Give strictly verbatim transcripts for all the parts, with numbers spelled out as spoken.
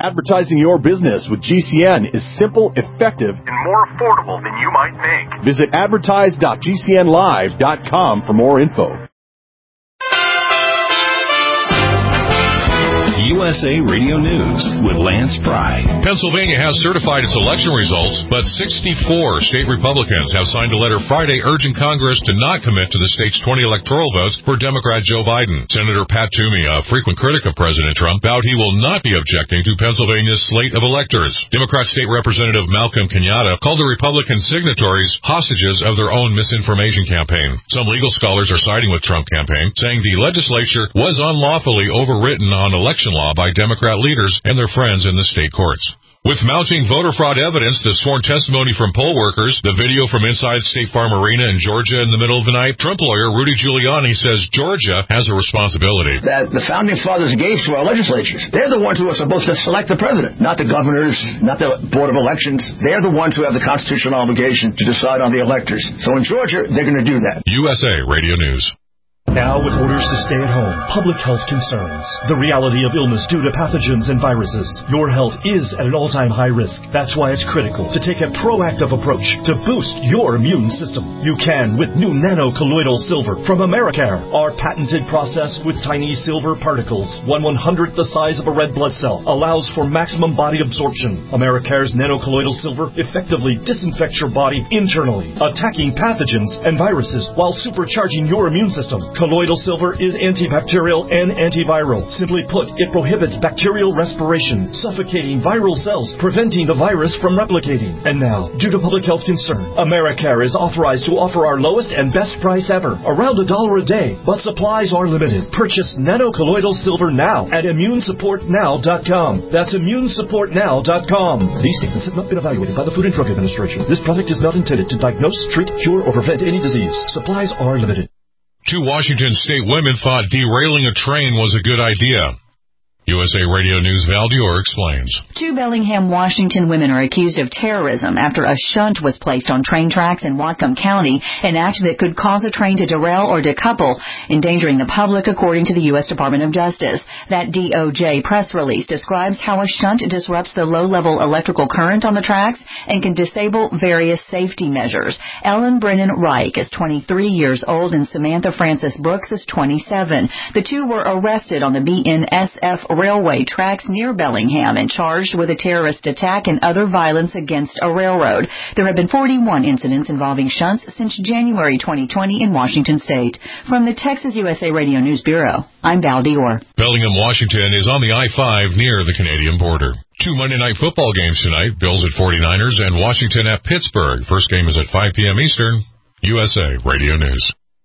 Advertising your business with G C N is simple, effective, and more affordable than you might think. Visit advertise dot g c n live dot com for more info. U S A Radio News with Lance Pry. Pennsylvania has certified its election results, but sixty-four state Republicans have signed a letter Friday urging Congress to not commit to the state's twenty electoral votes for Democrat Joe Biden. Senator Pat Toomey, a frequent critic of President Trump, vowed he will not be objecting to Pennsylvania's slate of electors. Democrat State Representative Malcolm Kenyatta called the Republican signatories hostages of their own misinformation campaign. Some legal scholars are siding with Trump campaign, saying the legislature was unlawfully overwritten on election law by Democrat leaders and their friends in the state courts. With mounting voter fraud evidence, the sworn testimony from poll workers, the video from inside State Farm Arena in Georgia in the middle of the night, Trump lawyer Rudy Giuliani says Georgia has a responsibility. That the founding fathers gave to our legislatures. They're the ones who are supposed to select the president, not the governors, not the Board of Elections. They're the ones who have the constitutional obligation to decide on the electors. So in Georgia, they're going to do that. U S A Radio News. Now with orders to stay at home, public health concerns, the reality of illness due to pathogens and viruses, your health is at an all-time high risk. That's why it's critical to take a proactive approach to boost your immune system. You can with new nano-colloidal silver from Americare. Our patented process with tiny silver particles, one one-hundredth the size of a red blood cell, allows for maximum body absorption. Americare's nano-colloidal silver effectively disinfects your body internally, attacking pathogens and viruses while supercharging your immune system. Colloidal silver is antibacterial and antiviral. Simply put, it prohibits bacterial respiration, suffocating viral cells, preventing the virus from replicating. And now, due to public health concern, Americare is authorized to offer our lowest and best price ever, around a dollar a day, but supplies are limited. Purchase nano-colloidal silver now at immune support now dot com. That's immune support now dot com. These statements have not been evaluated by the Food and Drug Administration. This product is not intended to diagnose, treat, cure, or prevent any disease. Supplies are limited. Two Washington state women thought derailing a train was a good idea. U S A Radio News' Val Dior explains. Two Bellingham, Washington women are accused of terrorism after a shunt was placed on train tracks in Whatcom County, an act that could cause a train to derail or decouple, endangering the public, according to the U S Department of Justice. That D O J press release describes how a shunt disrupts the low-level electrical current on the tracks and can disable various safety measures. Ellen Brennan Reich is twenty-three years old and Samantha Francis Brooks is twenty-seven. The two were arrested on the B N S F railway tracks near Bellingham and charged with a terrorist attack and other violence against a railroad. There have been forty-one incidents involving shunts since January twenty twenty in Washington state. From the Texas U S A Radio News Bureau, I'm Val Dior. Bellingham, Washington is on the I five near the Canadian border. Two Monday night football games tonight, Bills at forty-niners and Washington at Pittsburgh. First game is at five p.m. Eastern. U S A Radio News.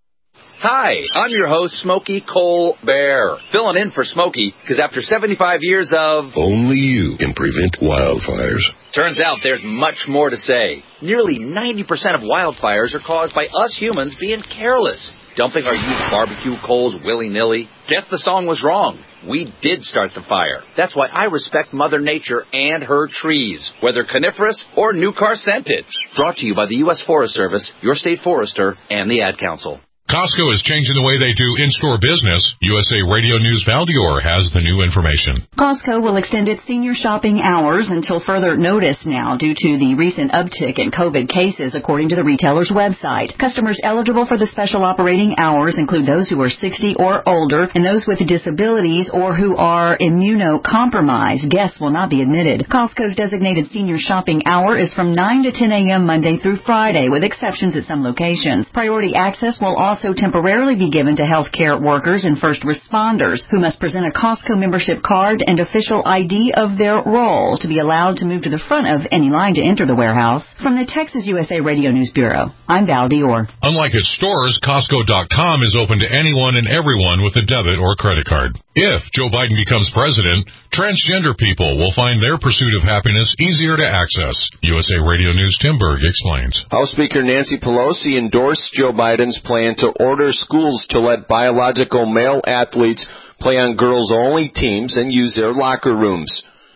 Hi, I'm your host, Smokey Colbert, filling in for Smokey, because after seventy-five years of... Only you can prevent wildfires. Turns out there's much more to say. Nearly ninety percent of wildfires are caused by us humans being careless, dumping our used barbecue coals willy-nilly. Guess the song was wrong. We did start the fire. That's why I respect Mother Nature and her trees, whether coniferous or new car scented. Brought to you by the U S Forest Service, your state forester, and the Ad Council. Costco is changing the way they do in-store business. U S A Radio News' Val Dior has the new information. Costco will extend its senior shopping hours until further notice now due to the recent uptick in COVID cases, according to the retailer's website. Customers eligible for the special operating hours include those who are sixty or older and those with disabilities or who are immunocompromised. Guests will not be admitted. Costco's designated senior shopping hour is from nine to ten a.m. Monday through Friday, with exceptions at some locations. Priority access will also also temporarily be given to healthcare workers and first responders who must present a Costco membership card and official I D of their role to be allowed to move to the front of any line to enter the warehouse. From the Texas U S A Radio News Bureau, I'm Val Dior. Unlike its stores, Costco dot com is open to anyone and everyone with a debit or credit card. If Joe Biden becomes president, transgender people will find their pursuit of happiness easier to access. U S A Radio News' Tim Berg explains. House Speaker Nancy Pelosi endorsed Joe Biden's plan to order schools to let biological male athletes play on girls-only teams and use their locker rooms.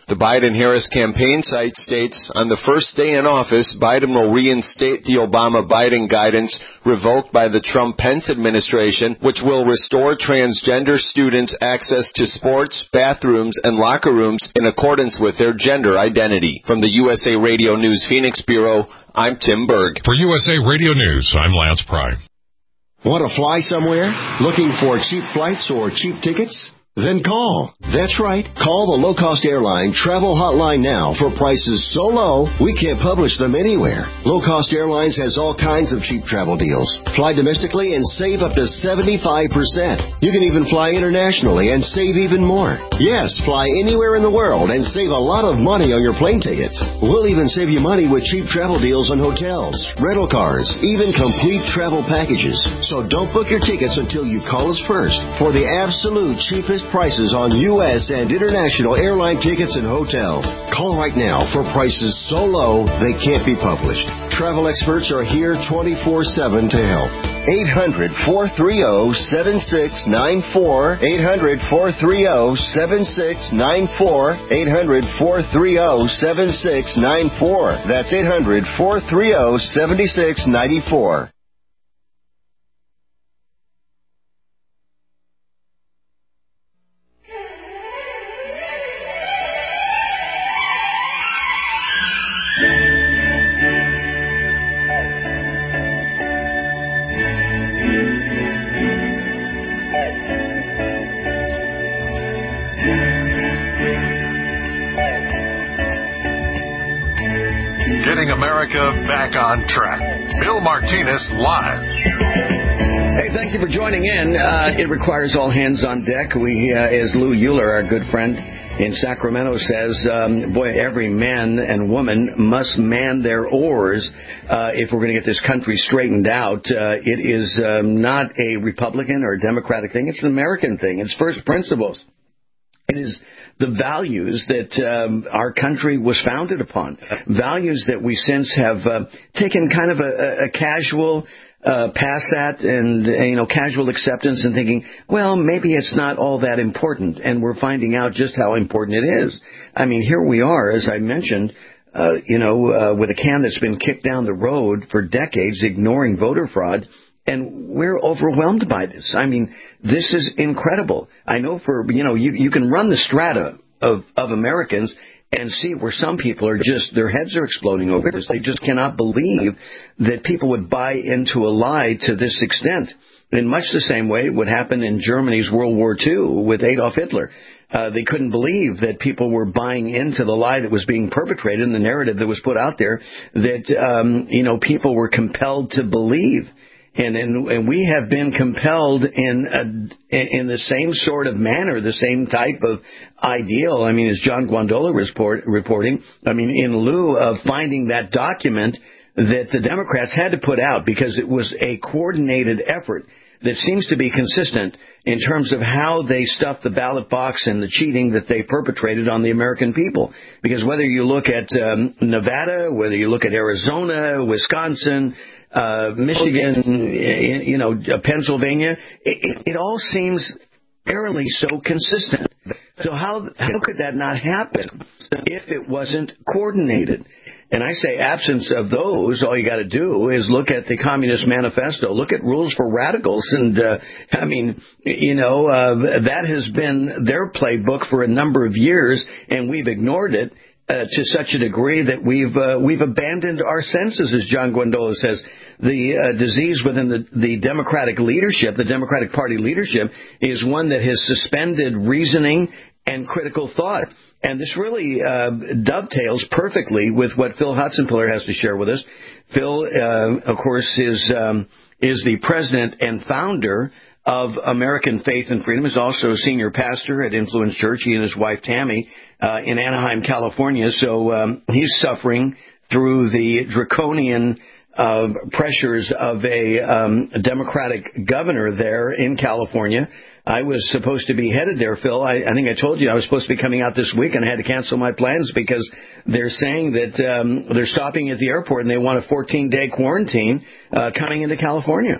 The Biden-Harris campaign site states, on the first day in office, Biden will reinstate the Obama-Biden guidance revoked by the Trump-Pence administration, which will restore transgender students access to sports, bathrooms, and locker rooms in accordance with their gender identity. From the U S A Radio News Phoenix Bureau, I'm Tim Berg. For U S A Radio News, I'm Lance Pry. Want to fly somewhere? Looking for cheap flights or cheap tickets? Then call. That's right. Call the low-cost airline travel hotline now for prices so low we can't publish them anywhere. Low-cost airlines has all kinds of cheap travel deals. Fly domestically and save up to seventy-five percent. You can even fly internationally and save even more. Yes, fly anywhere in the world and save a lot of money on your plane tickets. We'll even save you money with cheap travel deals on hotels, rental cars, even complete travel packages. So don't book your tickets until you call us first for the absolute cheapest prices on U S and international airline tickets and hotels. Call right now for prices so low they can't be published. Travel experts are here twenty-four seven to help. eight hundred, four three zero, seven six nine four. eight hundred, four three zero, seven six nine four. eight hundred, four three zero, seven six nine four. That's eight hundred, four three zero, seven six nine four. Getting America back on track. Bill Martinez live. Hey, thank you for joining in. Uh, it requires all hands on deck. We, uh, as Lou Euler, our good friend in Sacramento, says, um, boy, every man and woman must man their oars uh, if we're going to get this country straightened out. Uh, it is um, not a Republican or a Democratic thing. It's an American thing. It's first principles. It is the values that um, our country was founded upon, values that we since have uh, taken kind of a, a casual uh, pass at and, you know, casual acceptance and thinking, well, maybe it's not all that important. And we're finding out just how important it is. I mean, here we are, as I mentioned, uh, you know, uh, with a can that's been kicked down the road for decades, ignoring voter fraud. And we're overwhelmed by this. I mean, this is incredible. I know for, you know, you, you can run the strata of, of Americans and see where some people are just, their heads are exploding over this. They just cannot believe that people would buy into a lie to this extent. In much the same way it would happen in Germany's World War Two with Adolf Hitler. Uh, they couldn't believe that people were buying into the lie that was being perpetrated and the narrative that was put out there that, um, you know, people were compelled to believe. And, and and we have been compelled in a, in the same sort of manner, the same type of ideal. I mean, as John Guandola report, reporting, I mean, in lieu of finding that document that the Democrats had to put out because it was a coordinated effort that seems to be consistent in terms of how they stuffed the ballot box and the cheating that they perpetrated on the American people. Because whether you look at um, Nevada, whether you look at Arizona, Wisconsin, uh, Michigan, you know, Pennsylvania, it, it, it all seems fairly so consistent. So how how could that not happen if it wasn't coordinated? And I say absence of those, all you got to do is look at the Communist Manifesto, look at Rules for Radicals. And, uh, I mean, you know, uh, that has been their playbook for a number of years, and we've ignored it uh, to such a degree that we've uh, we've abandoned our senses, as John Guandola says. The uh, disease within the, the Democratic leadership, the Democratic Party leadership, is one that has suspended reasoning and critical thought. And this really uh, dovetails perfectly with what Phil Hotzenpiller has to share with us. Phil, uh, of course, is um, is the president and founder of American Faith and Freedom. He's also a senior pastor at Influence Church, he and his wife Tammy, uh, in Anaheim, California. So um, he's suffering through the draconian uh, pressures of a um, Democratic governor there in California. I was supposed to be headed there, Phil. I, I think I told you I was supposed to be coming out this week, and I had to cancel my plans because they're saying that um, they're stopping at the airport and they want a fourteen-day quarantine uh, coming into California.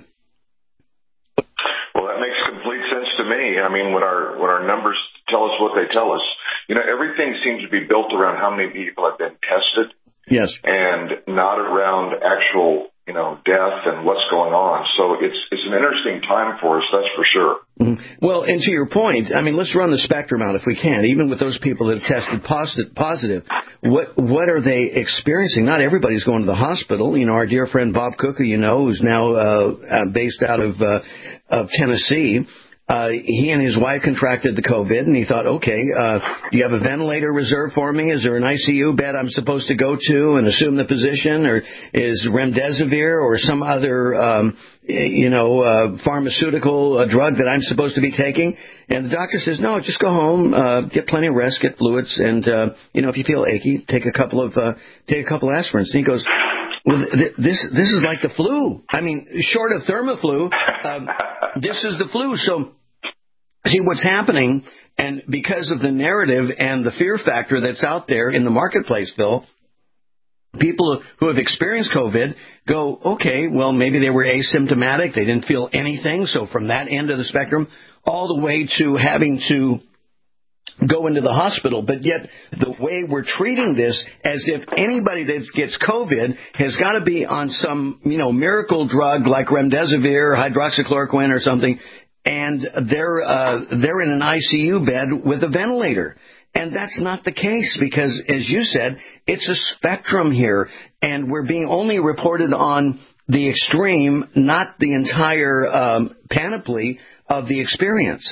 Well, that makes complete sense to me. I mean, when our when our numbers tell us what they tell us, you know, everything seems to be built around how many people have been tested. Yes. And not around actual, you know, death and what's going on. So it's it's an interesting time for us, that's for sure. Mm-hmm. Well, and to your point, I mean, let's run the spectrum out if we can. Even with those people that have tested positive, positive, what what are they experiencing? Not everybody's going to the hospital. You know, our dear friend Bob Cook, who you know, who's now uh, uh, based out of uh, of Tennessee. Uh, he and his wife contracted the COVID, and he thought, okay, uh, do you have a ventilator reserved for me? Is there an I C U bed I'm supposed to go to and assume the position? Or is remdesivir or some other, um, you know, uh, pharmaceutical uh, drug that I'm supposed to be taking? And the doctor says, no, just go home, uh, get plenty of rest, get fluids, and, uh, you know, if you feel achy, take a couple of, uh, take a couple of aspirins. And he goes, well, th- this, this is like the flu. I mean, short of Thermaflu, um, this is the flu. So, see what's happening, and because of the narrative and the fear factor that's out there in the marketplace, Phil, people who have experienced COVID go, okay, well, maybe they were asymptomatic. They didn't feel anything. So from that end of the spectrum all the way to having to go into the hospital. But yet the way we're treating this as if anybody that gets COVID has got to be on some, you know, miracle drug like remdesivir, hydroxychloroquine or something, and they're uh, they're in an I C U bed with a ventilator. And that's not the case because, as you said, it's a spectrum here, and we're being only reported on the extreme, not the entire um, panoply of the experience.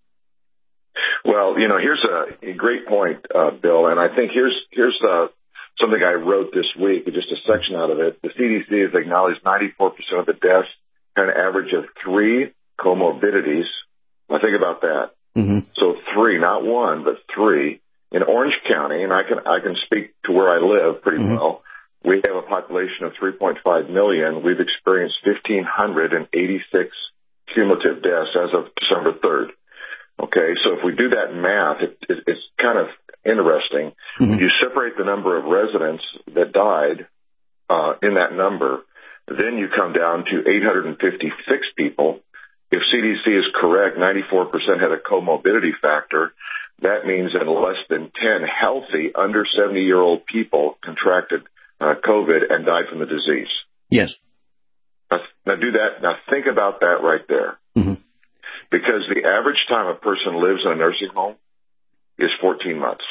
Well, you know, here's a, a great point, uh, Bill, and I think here's here's uh, something I wrote this week, just a section out of it. The C D C has acknowledged ninety-four percent of the deaths had an average of three comorbidities. Now think about that. Mm-hmm. So three, not one, but three. In Orange County, and I can I can speak to where I live pretty mm-hmm. well, we have a population of three point five million. We've experienced one thousand five hundred eighty-six cumulative deaths as of December third. Okay, so if we do that math, it, it, it's kind of interesting. Mm-hmm. When you separate the number of residents that died uh, in that number, then you come down to eight hundred fifty-six people. If C D C is correct, ninety-four percent had a comorbidity factor. That means that less than ten healthy, under seventy-year-old people contracted uh, COVID and died from the disease. Yes. Now, now do that. Now think about that right there. Mm-hmm. Because the average time a person lives in a nursing home is fourteen months.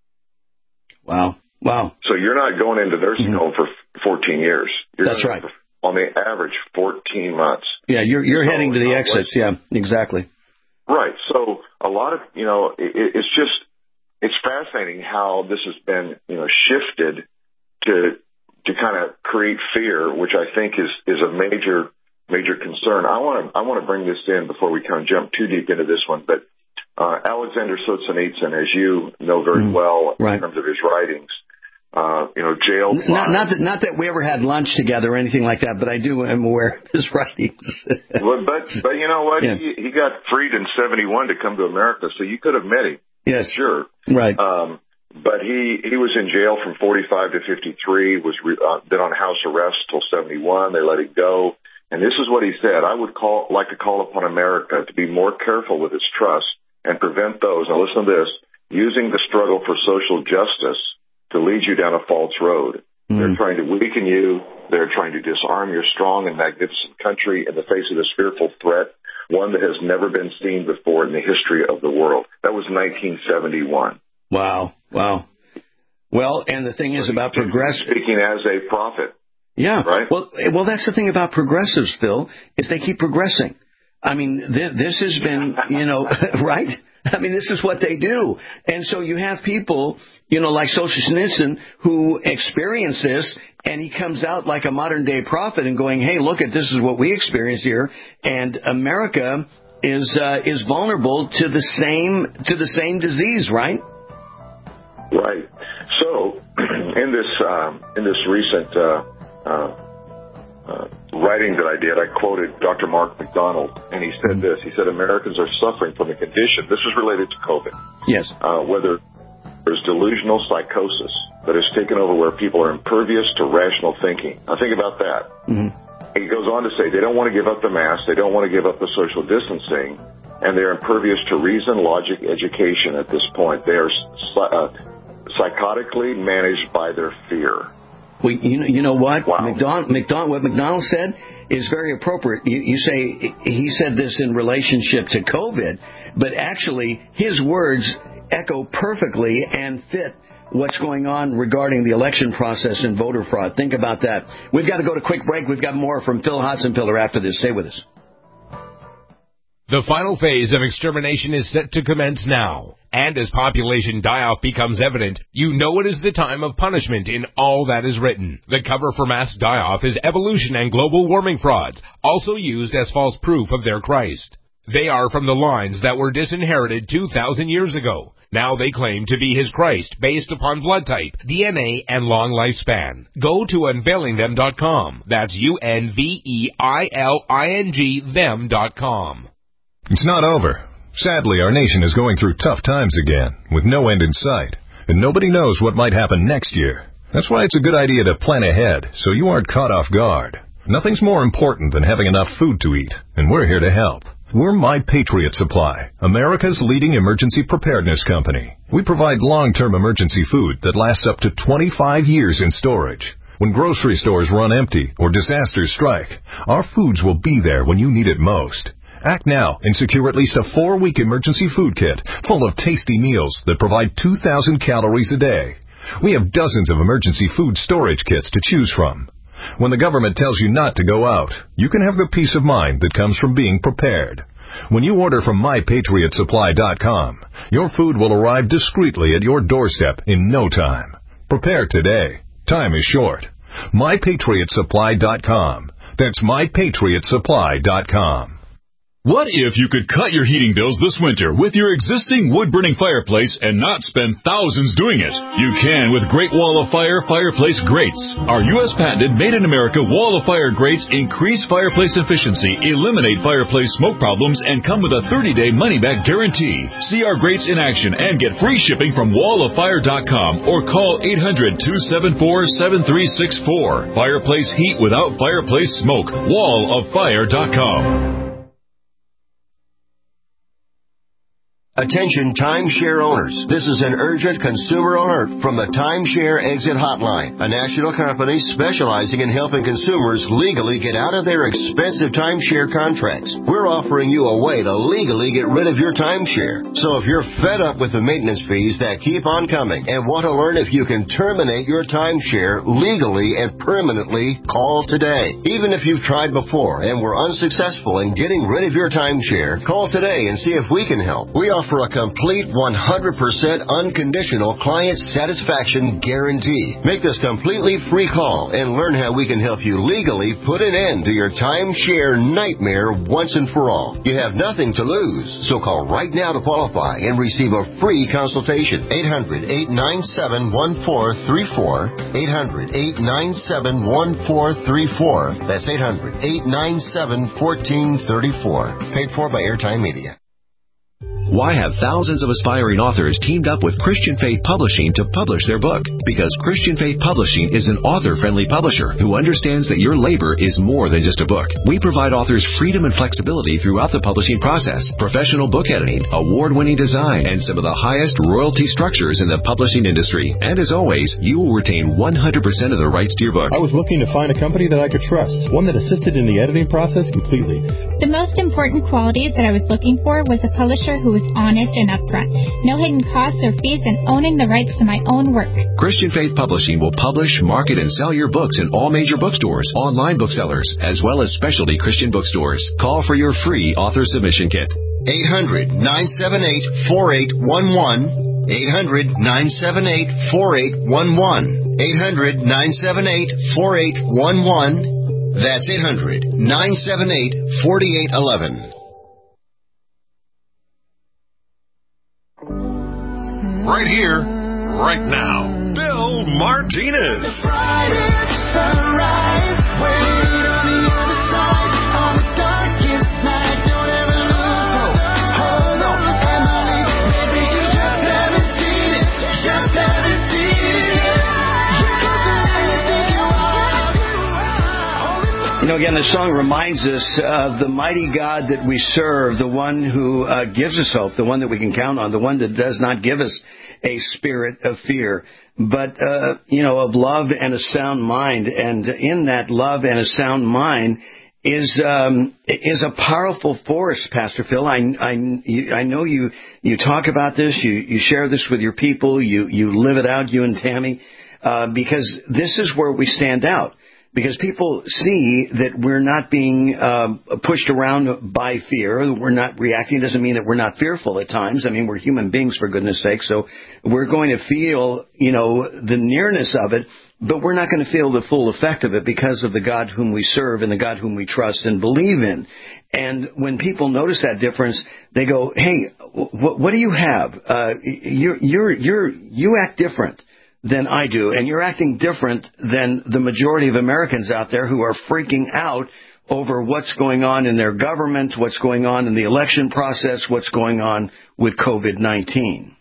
Wow. Wow. So you're not going into nursing mm-hmm. home for fourteen years. You're That's right. On the average, fourteen months. Yeah, you're you're so, heading to the uh, exits. Yeah, exactly. Right. So a lot of, you know, it, it's just, it's fascinating how this has been, you know, shifted to to kind of create fear, which I think is is a major major concern. I want to I want to bring this in before we kind of jump too deep into this one, but uh, Alexander Solzhenitsyn, as you know very mm, well in right. terms of his writings, uh, you know, jail. Not, not that not that we ever had lunch together or anything like that, but I do am aware of his writings. well, but but you know what? Yeah. He, he got freed in seventy-one to come to America, so you could have met him. Yes, sure, right. Um, but he he was in jail from forty-five to fifty-three. Was re, uh, been on house arrest till seventy-one. They let him go. And this is what he said: I would call, like to call upon America to be more careful with its trust and prevent those, now listen to this, using the struggle for social justice to lead you down a false road. Mm. They're trying to weaken you. They're trying to disarm your strong and magnificent country in the face of this fearful threat, one that has never been seen before in the history of the world. That was nineteen seventy-one. Wow, wow. Well, and the thing is so about progress... Speaking as a prophet. Yeah. Right? Well, well, that's the thing about progressives, Phil, is they keep progressing. I mean, th- this has been, you know, right? I mean, this is what they do. And so you have people, you know, like Solzhenitsyn who experience this, and he comes out like a modern-day prophet and going, hey, look at this is what we experience here, and America is uh, is vulnerable to the same to the same disease, right? Right. So, in this um, in this recent uh, uh, uh, writing that I did, I quoted Doctor Mark McDonald, and he said this. He said, Americans are suffering from a condition. This is related to COVID. Yes. Uh, whether there's delusional psychosis that has taken over where people are impervious to rational thinking. Now, think about that. Mm-hmm. He goes on to say they don't want to give up the mask. They don't want to give up the social distancing. and they're impervious to reason, logic, education at this point. They are uh, psychotically managed by their fear. Well, you know, you know what? Wow. McDonald, McDonald, what McDonald said is very appropriate. You, you say he said this in relationship to COVID, but actually his words echo perfectly and fit what's going on regarding the election process and voter fraud. Think about that. We've got to go to a quick break. We've got more from Phil Hotzenpiller after this. Stay with us. The final phase of extermination is set to commence now. And as population die-off becomes evident, you know it is the time of punishment in all that is written. The cover for mass die-off is evolution and global warming frauds, also used as false proof of their Christ. They are from the lines that were disinherited two thousand years ago. Now they claim to be his Christ based upon blood type, D N A, and long lifespan. Go to unveiling them dot com. That's U N V E I L I N G them dot com. It's not over. Sadly, our nation is going through tough times again, with no end in sight, and nobody knows what might happen next year. That's why it's a good idea to plan ahead, so you aren't caught off guard. Nothing's more important than having enough food to eat, and we're here to help. We're My Patriot Supply, America's leading emergency preparedness company. We provide long-term emergency food that lasts up to twenty-five years in storage. When grocery stores run empty or disasters strike, our foods will be there when you need it most. Act now and secure at least a four-week emergency food kit full of tasty meals that provide two thousand calories a day. We have dozens of emergency food storage kits to choose from. When the government tells you not to go out, you can have the peace of mind that comes from being prepared. When you order from my patriot supply dot com, your food will arrive discreetly at your doorstep in no time. Prepare today. Time is short. my patriot supply dot com. That's my patriot supply dot com. What if you could cut your heating bills this winter with your existing wood-burning fireplace and not spend thousands doing it? You can with Great Wall of Fire fireplace grates. Our U S patented made-in-America Wall of Fire grates increase fireplace efficiency, eliminate fireplace smoke problems, and come with a thirty-day money-back guarantee. See our grates in action and get free shipping from wall of fire dot com or call eight hundred, two seven four, seven three six four. Fireplace heat without fireplace smoke. wall of fire dot com. Attention timeshare owners. This is an urgent consumer alert from the Timeshare Exit Hotline, a national company specializing in helping consumers legally get out of their expensive timeshare contracts. We're offering you a way to legally get rid of your timeshare. So if you're fed up with the maintenance fees that keep on coming and want to learn if you can terminate your timeshare legally and permanently, call today. Even if you've tried before and were unsuccessful in getting rid of your timeshare, call today and see if we can help. We offer for a complete one hundred percent unconditional client satisfaction guarantee. Make this completely free call and learn how we can help you legally put an end to your timeshare nightmare once and for all. You have nothing to lose, so call right now to qualify and receive a free consultation. eight hundred, eight nine seven, one four three four. eight hundred, eight nine seven, one four three four. That's eight hundred, eight nine seven, one four three four. Paid for by Airtime Media. Why have thousands of aspiring authors teamed up with Christian Faith Publishing to publish their book? Because Christian Faith Publishing is an author-friendly publisher who understands that your labor is more than just a book. We provide authors freedom and flexibility throughout the publishing process, professional book editing, award-winning design, and some of the highest royalty structures in the publishing industry. And as always, you will retain one hundred percent of the rights to your book. I was looking to find a company that I could trust, one that assisted in the editing process completely. The most important qualities that I was looking for was a publisher who was honest and upfront, no hidden costs or fees, and owning the rights to my own work. Christian Faith Publishing will publish, market, and sell your books in all major bookstores, online booksellers, as well as specialty Christian bookstores. Call for your free author submission kit. eight hundred, nine seven eight, four eight one one. eight hundred, nine seven eight, four eight one one. eight hundred, nine seven eight, four eight one one. That's eight hundred, nine seven eight, four eight one one. Right here, right now, Bill Martinez. You know, again, the song reminds us of the mighty God that we serve, the one who uh, gives us hope, the one that we can count on, the one that does not give us a spirit of fear, but, uh, you know, of love and a sound mind. And in that love and a sound mind is um, is a powerful force, Pastor Phil. I I, you, I know you you talk about this, you you share this with your people, you you live it out, you and Tammy, uh, because this is where we stand out. Because people see that we're not being uh, pushed around by fear, that we're not reacting. It doesn't mean that we're not fearful at times. I mean, we're human beings, for goodness sake. So we're going to feel, you know, the nearness of it, but we're not going to feel the full effect of it because of the God whom we serve and the God whom we trust and believe in. And when people notice that difference, they go, "Hey, wh- what do you have? Uh, you're you're you're you act different than I do, and you're acting different than the majority of Americans out there who are freaking out over what's going on in their government, what's going on in the election process, what's going on with COVID nineteen.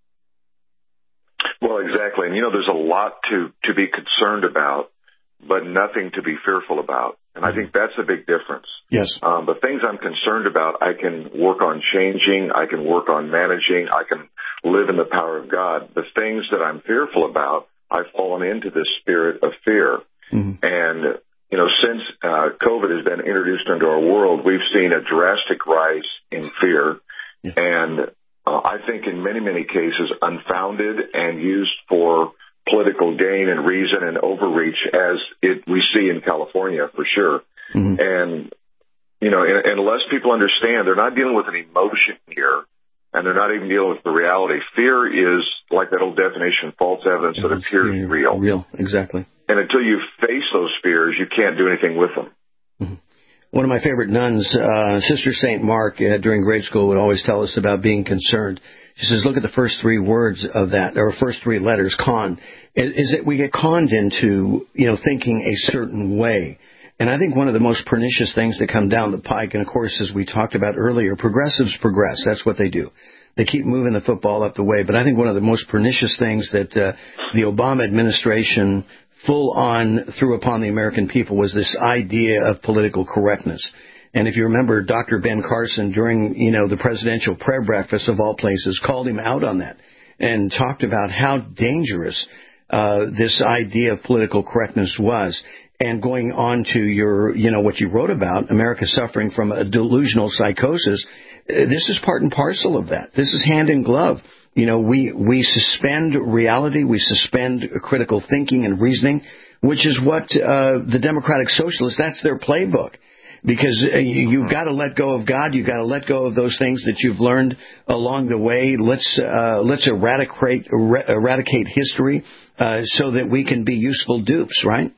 Well, exactly. And, you know, there's a lot to, to be concerned about, but nothing to be fearful about. And I think that's a big difference. Yes. Um, the things I'm concerned about, I can work on changing. I can work on managing. I can live in the power of God. The things that I'm fearful about, I've fallen into this spirit of fear. Mm-hmm. And, you know, since uh, COVID has been introduced into our world, we've seen a drastic rise in fear. Yeah. And uh, I think in many, many cases, unfounded and used for political gain and reason and overreach, as it we see in California for sure. Mm-hmm. And, you know, and, unless people understand, they're not dealing with an emotion here, and they're not even dealing with the reality. Fear is, like that old definition, false evidence that appears yeah, real. Real, exactly. And until you face those fears, you can't do anything with them. Mm-hmm. One of my favorite nuns, uh, Sister Saint Mark, uh, during grade school would always tell us about being concerned. She says, look at the first three words of that, or first three letters, con. Is that we get conned into, you know, thinking a certain way. And I think one of the most pernicious things that come down the pike, and of course, as we talked about earlier, progressives progress. That's what they do. They keep moving the football up the way. But I think one of the most pernicious things that uh, the Obama administration full on threw upon the American people was this idea of political correctness. And if you remember, Doctor Ben Carson, during, you know, the presidential prayer breakfast of all places, called him out on that and talked about how dangerous uh, this idea of political correctness was. And going on to your, you know, what you wrote about, America suffering from a delusional psychosis, this is part and parcel of that. This is hand in glove. You know, we, we suspend reality, we suspend critical thinking and reasoning, which is what uh, the Democratic Socialists, that's their playbook. Because uh, you, you've got to let go of God, you've got to let go of those things that you've learned along the way. Let's uh, let's eradicate er- eradicate history uh, so that we can be useful dupes, right?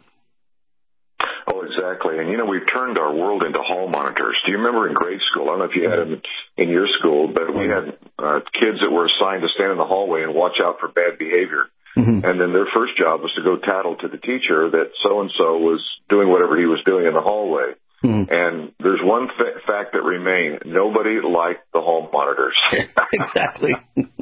Oh, exactly. And, you know, we've turned our world into hall monitors. Do you remember in grade school? I don't know if you had them in your school, but we had uh, kids that were assigned to stand in the hallway and watch out for bad behavior. Mm-hmm. And then their first job was to go tattle to the teacher that so-and-so was doing whatever he was doing in the hallway. Mm-hmm. And there's one fa- fact that remained. Nobody liked the hall monitors. Exactly.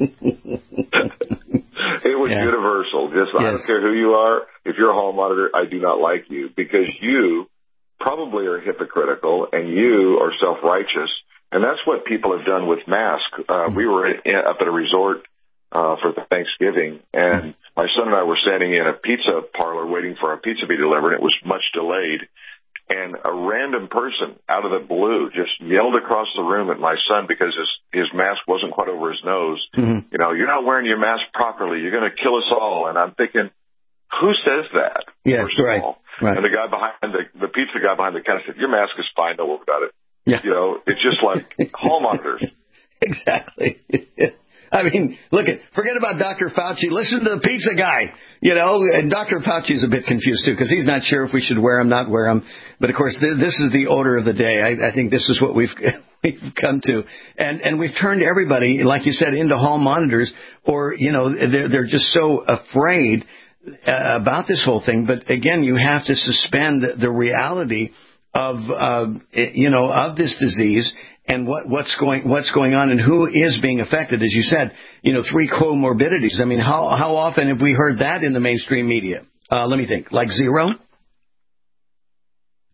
It was yeah. universal. Just, yes. I don't care who you are. If you're a hall monitor, I do not like you because you probably are hypocritical and you are self-righteous. And that's what people have done with masks. Uh, mm-hmm. We were in, up at a resort uh, for Thanksgiving, and mm-hmm. my son and I were standing in a pizza parlor waiting for our pizza to be delivered. It was much delayed. And a random person out of the blue just yelled across the room at my son because his, his mask wasn't quite over his nose. Mm-hmm. You know, you're not wearing your mask properly. You're going to kill us all. And I'm thinking, who says that? Yes, right, right. And the guy behind the, the pizza guy behind the counter said, your mask is fine. Don't worry about it. Yeah. You know, it's just like hall monitors. Exactly. I mean, look, at forget about Doctor Fauci. Listen to the pizza guy, you know. And Doctor Fauci is a bit confused, too, because he's not sure if we should wear them, not wear them. But, of course, th- this is the order of the day. I, I think this is what we've we've come to. And and we've turned everybody, like you said, into hall monitors, or, you know, they're, they're just so afraid uh, about this whole thing. But, again, you have to suspend the reality of, uh, you know, of this disease and what, what's going what's going on and who is being affected. As you said, you know, three comorbidities. I mean, how how often have we heard that in the mainstream media? Uh, let me think. Like zero?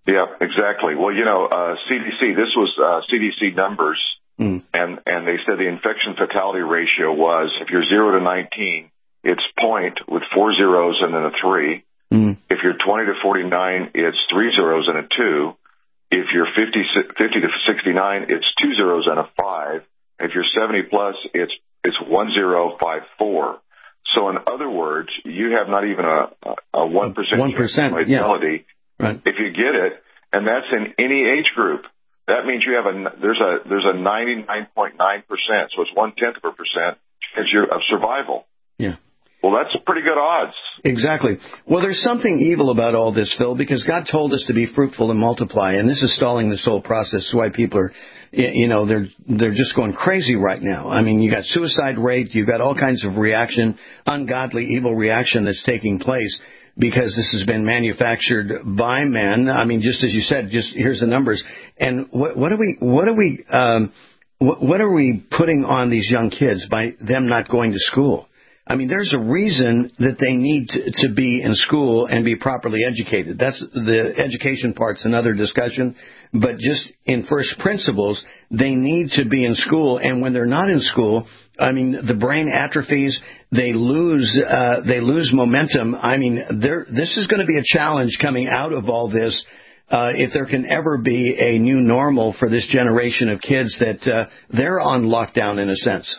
Yeah, exactly. Well, you know, uh, C D C, this was uh, C D C numbers, mm. and, and they said the infection fatality ratio was, if you're zero to nineteen, it's point with four zeros and then a three. Mm. If you're twenty to forty-nine, it's three zeros and a two. If you're fifty, fifty to sixty-nine, it's two zeros and a five. If you're seventy plus, it's it's one zero five four. So in other words, you have not even a a one percent one percent fatality yeah. right. if you get it, and that's in any age group. That means you have a there's a there's a ninety-nine point nine percent, so it's one tenth of a percent chance of survival. Yeah. Well, that's pretty good odds. Exactly. Well, there's something evil about all this, Phil, because God told us to be fruitful and multiply, and this is stalling this whole process. That's why people are, you know, they're they're just going crazy right now. I mean, you got suicide rate, you've got all kinds of reaction, ungodly, evil reaction that's taking place because this has been manufactured by men. I mean, just as you said, just here's the numbers. And what, what are we, what are we, um, what, what are we putting on these young kids by them not going to school? I mean, there's a reason that they need to, to be in school and be properly educated. That's the education part's another discussion. But just in first principles, they need to be in school. And when they're not in school, I mean, the brain atrophies. They lose uh, they lose momentum. I mean, there, this is going to be a challenge coming out of all this. Uh, if there can ever be a new normal for this generation of kids that uh, they're on lockdown in a sense.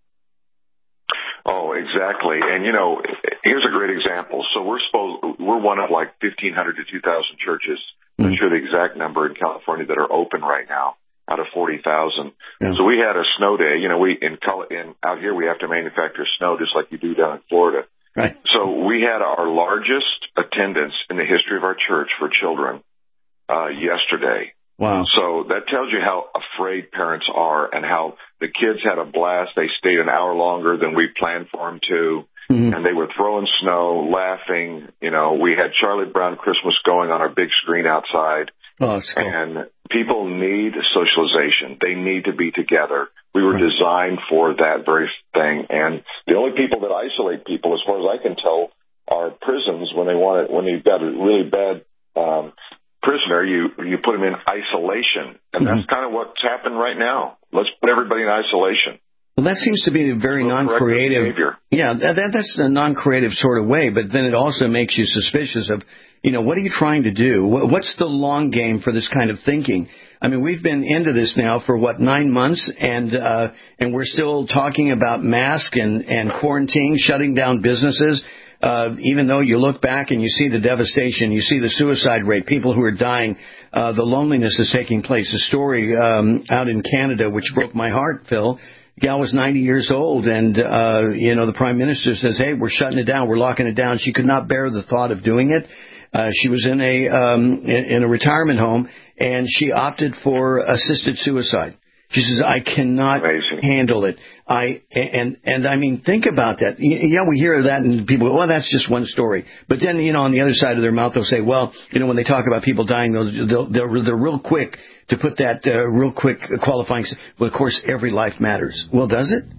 Oh, exactly. And, you know, here's a great example. So we're supposed, we're one of like fifteen hundred to two thousand churches. I'm mm-hmm. not sure the exact number in California that are open right now out of forty thousand. Yeah. So we had a snow day. You know, we, in, in out here, we have to manufacture snow just like you do down in Florida. Right. So we had our largest attendance in the history of our church for children, uh, yesterday. Wow. So that tells you how afraid parents are and how the kids had a blast. They stayed an hour longer than we planned for them to. Mm-hmm. And they were throwing snow, laughing. You know, we had Charlie Brown Christmas going on our big screen outside. Oh, cool. And people need socialization. They need to be together. We were right. designed for that very thing. And the only people that isolate people, as far as I can tell, are prisons when they want it, when you've got a really bad, um, prisoner, you you put them in isolation, and mm-hmm. that's kind of what's happened right now. Let's put everybody in isolation. Well, that seems to be a very non-creative. Behavior. Yeah, that, that's a non-creative sort of way, but then it also makes you suspicious of, you know, what are you trying to do? What's the long game for this kind of thinking? I mean, we've been into this now for, what, nine months, and uh, and we're still talking about mask and, and quarantine, shutting down businesses. Uh, even though you look back and you see the devastation, you see the suicide rate, people who are dying, uh, the loneliness is taking place. A story um, out in Canada which broke my heart, Phil. The gal was ninety years old, and, uh, you know, the Prime Minister says, hey, we're shutting it down, we're locking it down. She could not bear the thought of doing it. Uh, she was in a um, in, in a retirement home, and she opted for assisted suicide. She says, I cannot Amazing. handle it. I and and I mean, think about that. Yeah, we hear that, and people go, well, that's just one story. But then, you know, on the other side of their mouth, they'll say, well, you know, when they talk about people dying, they'll, they'll, they're real quick to put that uh, real quick qualifying. Well, of course, every life matters. Well, does it?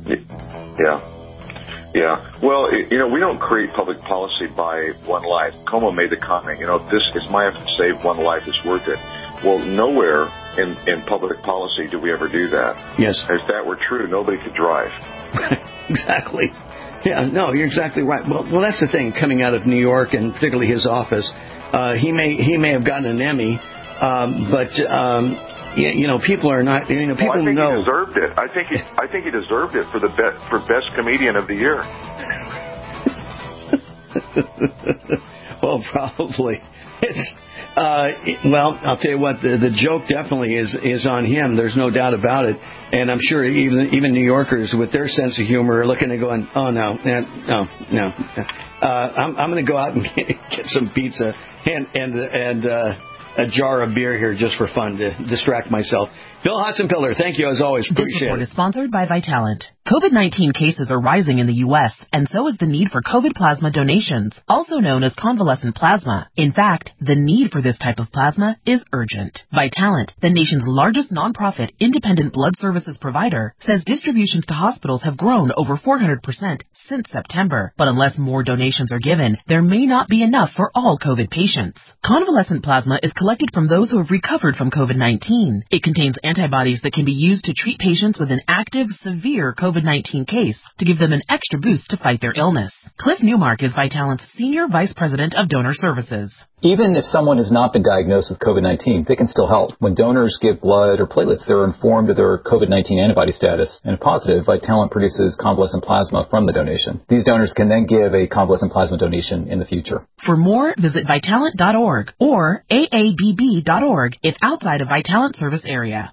Yeah. Yeah. Well, you know, we don't create public policy by one life. Como made the comment, you know, if this is my effort to save one life, it's worth it. Well, nowhere in, in public policy do we ever do that. Yes. If that were true, nobody could drive. Exactly. Yeah, no, you're exactly right. Well, well, that's the thing coming out of New York, and particularly his office. Uh, he may he may have gotten an Emmy, um, but um, you, you know, people are not. You know, people well, I think know. he deserved it. I think he I think he deserved it for the be- for best comedian of the year. Well, probably. It's. Uh, well, I'll tell you what, the, the joke definitely is, is on him. There's no doubt about it. And I'm sure even even New Yorkers with their sense of humor are looking and going, oh, no, no, no. Uh, I'm, I'm going to go out and get, get some pizza and, and, and uh, a jar of beer here just for fun to distract myself. Bill Hotzenpiller, thank you as always. Appreciate this report it. is sponsored by Vitalant. COVID nineteen cases are rising in the U S, and so is the need for COVID plasma donations, also known as convalescent plasma. In fact, the need for this type of plasma is urgent. Vitalant, the nation's largest nonprofit independent blood services provider, says distributions to hospitals have grown over four hundred percent since September. But unless more donations are given, there may not be enough for all COVID patients. Convalescent plasma is collected from those who have recovered from COVID nineteen. It contains antibodies that can be used to treat patients with an active, severe COVID nineteen case to give them an extra boost to fight their illness. Cliff Newmark is Vitalant's Senior Vice President of Donor Services. Even if someone has not been diagnosed with COVID nineteen, they can still help. When donors give blood or platelets, they're informed of their COVID nineteen antibody status, and if positive, Vitalant produces convalescent plasma from the donation. These donors can then give a convalescent plasma donation in the future. For more, visit Vitalant dot org or A A B B dot org if outside of Vitalant service area.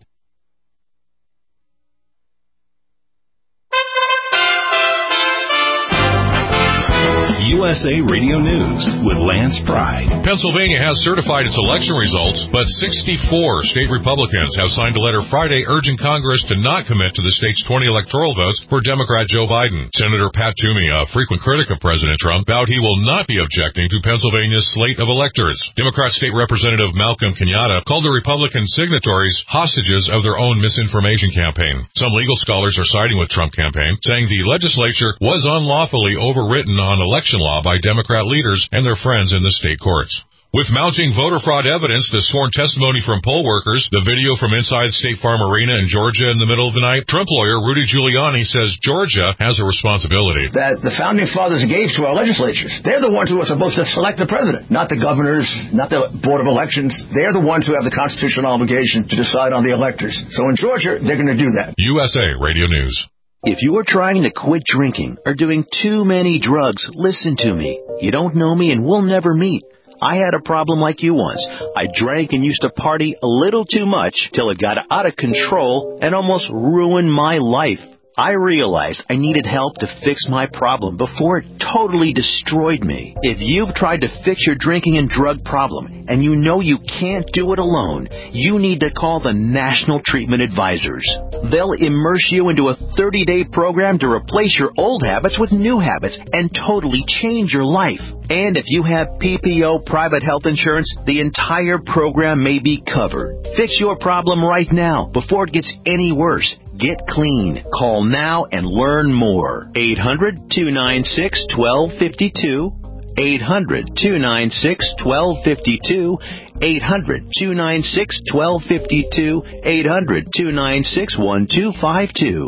U S A Radio News with Lance Pride. Pennsylvania has certified its election results, but sixty-four state Republicans have signed a letter Friday urging Congress to not commit to the state's twenty electoral votes for Democrat Joe Biden. Senator Pat Toomey, a frequent critic of President Trump, vowed he will not be objecting to Pennsylvania's slate of electors. Democrat State Representative Malcolm Kenyatta called the Republican signatories hostages of their own misinformation campaign. Some legal scholars are siding with Trump campaign, saying the legislature was unlawfully overwritten on election law by Democrat leaders and their friends in the state courts. With mounting voter fraud evidence, the sworn testimony from poll workers, the video from inside State Farm Arena in Georgia in the middle of the night, Trump lawyer Rudy Giuliani says Georgia has a responsibility. That the founding fathers gave to our legislatures. They're the ones who are supposed to select the president, not the governors, not the Board of Elections. They're the ones who have the constitutional obligation to decide on the electors. So in Georgia, they're going to do that. U S A Radio News. If you are trying to quit drinking or doing too many drugs, listen to me. You don't know me and we'll never meet. I had a problem like you once. I drank and used to party a little too much till it got out of control and almost ruined my life. I realized I needed help to fix my problem before it totally destroyed me. If you've tried to fix your drinking and drug problem and you know you can't do it alone, you need to call the National Treatment Advisors. They'll immerse you into a thirty-day program to replace your old habits with new habits and totally change your life. And if you have P P O private health insurance, the entire program may be covered. Fix your problem right now before it gets any worse. Get clean. Call now and learn more. eight hundred, two nine six, one two five two. eight hundred, two nine six, one two five two. eight hundred, two nine six, one two five two. eight hundred, two nine six, one two five two.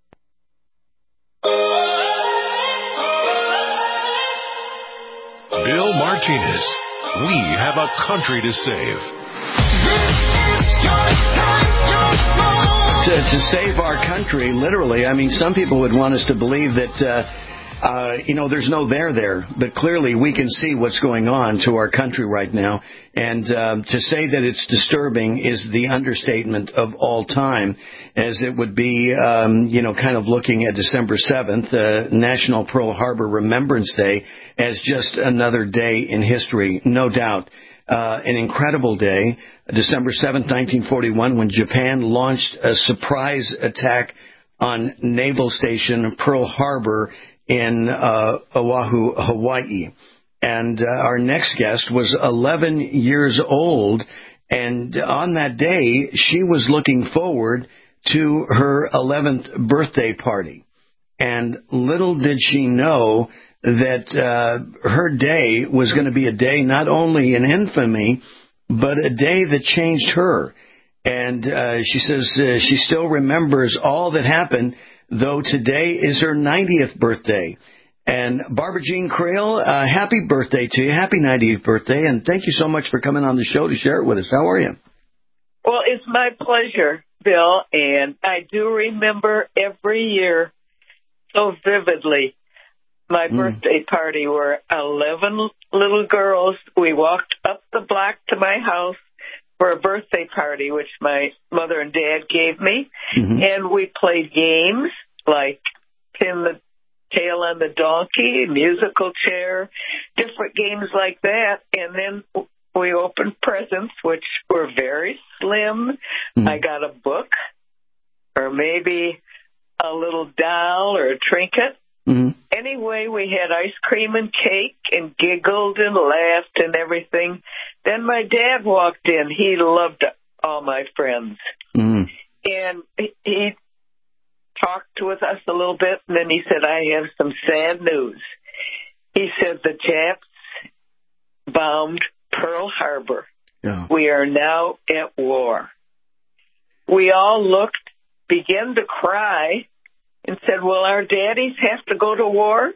Bill Martinez. We have a country to save. To, to save our country, literally, I mean, some people would want us to believe that, uh, uh, you know, there's no there there, but clearly we can see what's going on to our country right now. And um, to say that it's disturbing is the understatement of all time, as it would be, um, you know, kind of looking at December seventh, uh, National Pearl Harbor Remembrance Day, as just another day in history, no doubt. Uh, an incredible day, December seventh, nineteen forty-one, when Japan launched a surprise attack on Naval Station Pearl Harbor in uh, Oahu, Hawaii. And uh, our next guest was eleven years old, and on that day, she was looking forward to her eleventh birthday party. And little did she know that uh, her day was going to be a day not only in infamy, but a day that changed her. And uh, she says uh, she still remembers all that happened, though today is her ninetieth birthday. And Barbara Jean Creel, uh, happy birthday to you. Happy ninetieth birthday. And thank you so much for coming on the show to share it with us. How are you? Well, it's my pleasure, Bill. And I do remember every year so vividly my mm. birthday party where eleven little girls, we walked up the block to my house for a birthday party, which my mother and dad gave me. Mm-hmm. And we played games like pin the tail on the donkey, musical chair, different games like that. And then we opened presents, which were very slim. Mm-hmm. I got a book or maybe a little doll or a trinket. Mm-hmm. Anyway, we had ice cream and cake and giggled and laughed and everything. Then my dad walked in. He loved all my friends. Mm-hmm. And he talked with us a little bit, and then he said, I have some sad news. He said the Japs bombed Pearl Harbor. Yeah. We are now at war. We all looked, began to cry, and said, will our daddies have to go to war?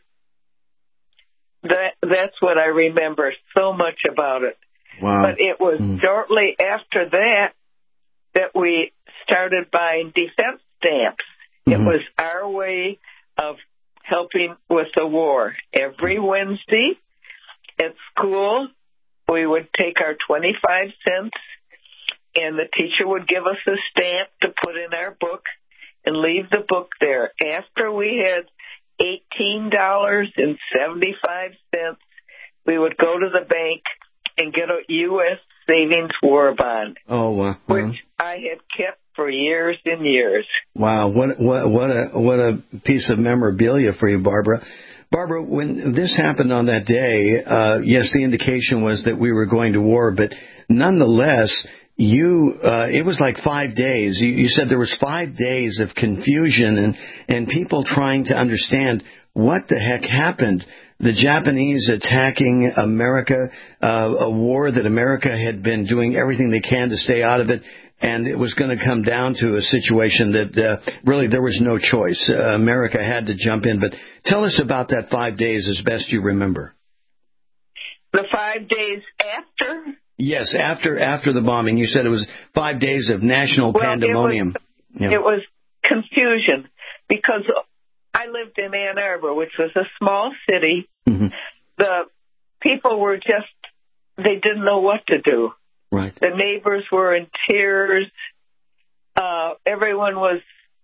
That That's what I remember so much about it. Wow. But it was mm. shortly after that that we started buying defense stamps. Mm-hmm. It was our way of helping with the war. Every Wednesday at school, we would take our twenty-five cents, and the teacher would give us a stamp to put in our book and leave the book there. After we had eighteen dollars and seventy-five cents, we would go to the bank and get a U S savings war bond. Oh, wow. Which I had kept for years and years. Wow, what what what a what a piece of memorabilia for you, Barbara. Barbara, when this happened on that day, uh, yes, the indication was that we were going to war, but nonetheless, you uh, it was like five days. You, you said there was five days of confusion and and people trying to understand what the heck happened. The Japanese attacking America, uh, a war that America had been doing everything they can to stay out of it, and it was going to come down to a situation that uh, really there was no choice. Uh, America had to jump in. But tell us about that five days as best you remember. The five days after? Yes, after after the bombing. You said it was five days of national well, pandemonium. It was, yeah. it was confusion because I lived in Ann Arbor, which was a small city. Mm-hmm. The people were just, they didn't know what to do. Right. The neighbors were in tears. Uh, everyone was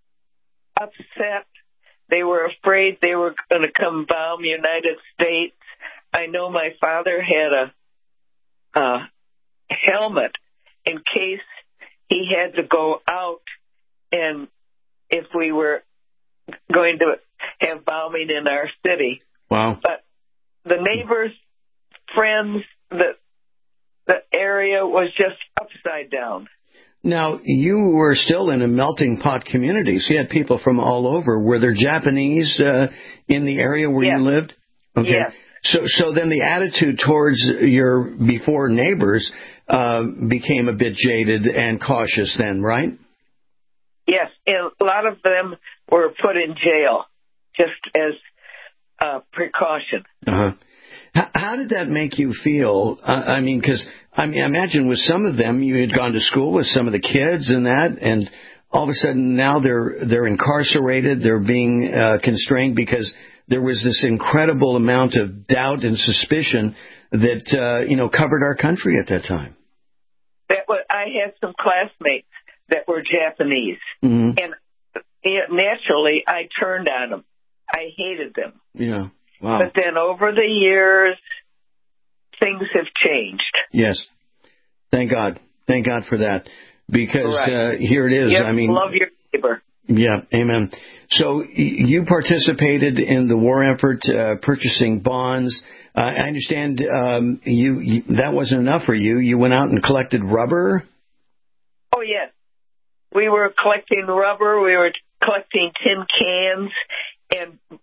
upset. They were afraid they were going to come bomb the United States. I know my father had a, a helmet in case he had to go out and if we were going to have bombing in our city. Wow. But the neighbors, friends, the the area was just upside down. Now, you were still in a melting pot community, so you had people from all over. Were there Japanese uh, in the area where yes. you lived? Okay. Yes. So, so then the attitude towards your before neighbors uh, became a bit jaded and cautious then, right? Yes, and a lot of them were put in jail just as uh, precaution. Uh-huh. How, how did that make you feel? Uh, I mean, because I mean, I imagine with some of them, you had gone to school with some of the kids and that, and all of a sudden now they're they're incarcerated, they're being uh, constrained because there was this incredible amount of doubt and suspicion that uh, you know covered our country at that time. That was, I had some classmates that were Japanese, mm-hmm. and you know, naturally I turned on them. I hated them. Yeah. Wow. But then over the years, things have changed. Yes. Thank God. Thank God for that. Because right. uh, here it is. You I mean, love your neighbor. Yeah. Amen. So you participated in the war effort, uh, purchasing bonds. Uh, I understand um, you, you that wasn't enough for you. You went out and collected rubber. Oh yes. We were collecting rubber. We were collecting tin cans, and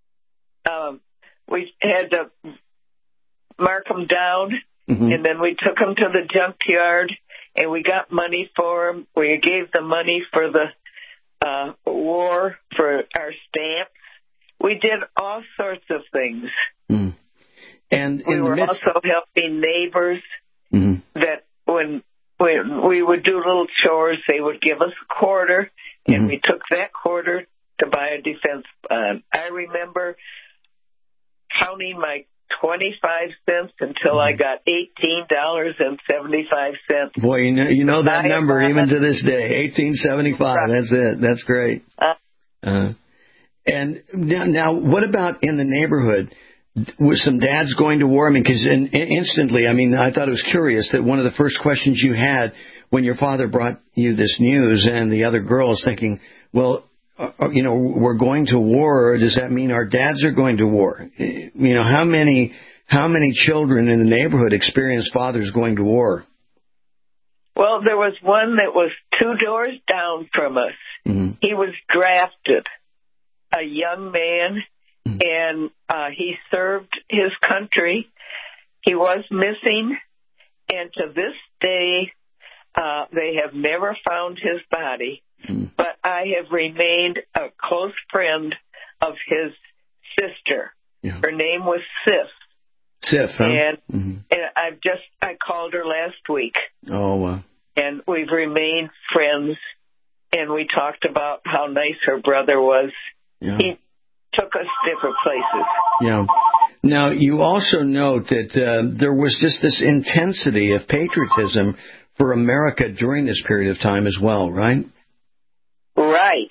um, we had to mark them down, mm-hmm. and then we took them to the junkyard, and we got money for them. We gave the money for the uh, war, for our stamps. We did all sorts of things. Mm. And we were mid- also helping neighbors mm-hmm. that when when we would do little chores, they would give us a quarter, and mm-hmm. we took that quarter to buy a defense bond. I remember counting my twenty-five cents until I got eighteen dollars and seventy-five cents. Boy, you know, you know that number even to this day, eighteen seventy-five. Right. That's it. That's great. Uh, uh, and now, now, what about in the neighborhood? with some dads going to war? I mean, because in, in, instantly, I mean, I thought it was curious that one of the first questions you had when your father brought you this news and the other girls thinking, well, uh, you know, we're going to war. Does that mean our dads are going to war? You know, how many how many children in the neighborhood experience fathers going to war? Well, there was one that was two doors down from us. Mm-hmm. He was drafted, a young man, mm-hmm. and uh, he served his country. He was missing, and to this day, uh, they have never found his body. Mm-hmm. But I have remained a close friend of his sister. Yeah. Her name was Sif. Sif, huh? And, mm-hmm. and I just I called her last week. Oh, wow. And we've remained friends, and we talked about how nice her brother was. Yeah. He took us different places. Yeah. Now, you also note that uh, there was just this intensity of patriotism for America during this period of time as well, right? Right.